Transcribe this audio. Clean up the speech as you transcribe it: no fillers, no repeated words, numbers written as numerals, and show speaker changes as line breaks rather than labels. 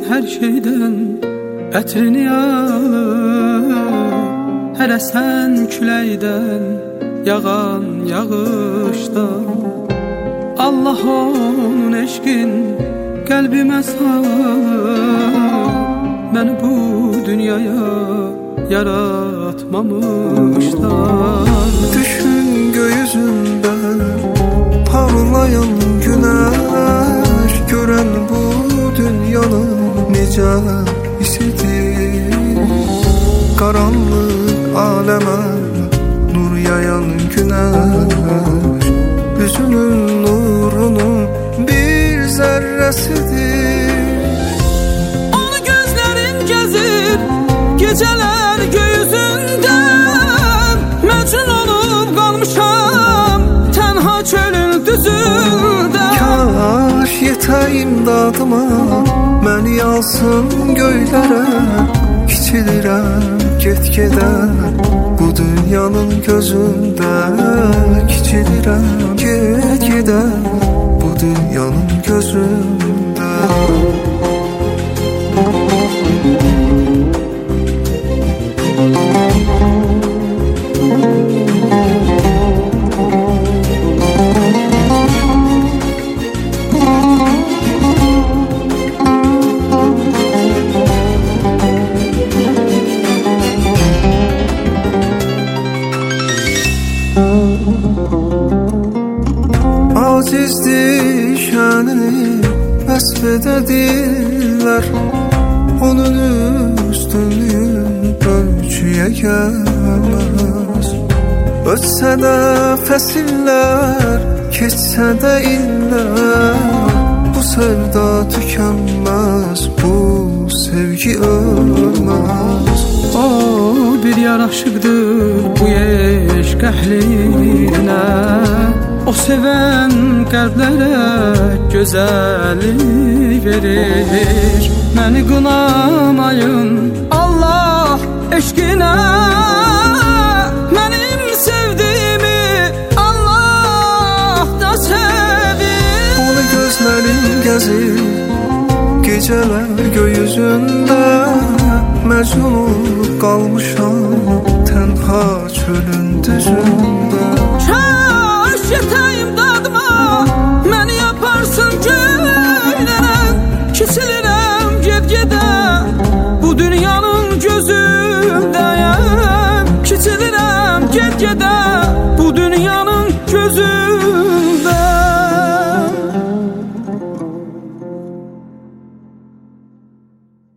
her şeyden ətrini alır. Hələ sən küləkdən yağan yağışdan. Allah onun eşqin qəlbimə salır. Məni bu dünyaya yaratmamışlar.
Düşün göğüzündə parlayan güneş, görən bu dünyanın necə isidir. Qaranlıq aləmə nur yayan güneş, üzünün nurunun bir zərrəsidir.
Onu gözlərin gəzir gecələr göğüzündə. Məcnun olub qalmışam tənha çölün düzündə.
Kaş yetəyim dadıma, məni alsın göylərə. Kiçilirəm get-gedə bu dünyanın gözündə. Kiçilirəm get-gedə bu dünyanın gözündə. Acizdir şənini vəsf edədirlər. Onun üstünlüyün ölçüyə gəlməz. Ötsə də fəsillər, keçsə də illər, bu sevda tükənməz, bu sevgi ölməz.
O bir yaraşıqdır bu eşq əhlinə. O sevən qəlblərə gözəllik verir. Məni qınamayın Allah eşqinə. Mənim sevdiyimi Allah da sevir.
Onu gözlərim gəzir gecələr göğüzündə. Məcnun olub qalmışam tənha çölün düzündə.
Yetəyim dadıma, məni yaparsın göylərə. Kiçilirəm get-gedə bu dünyanın gözündəyəm. Kiçilirəm get-gedə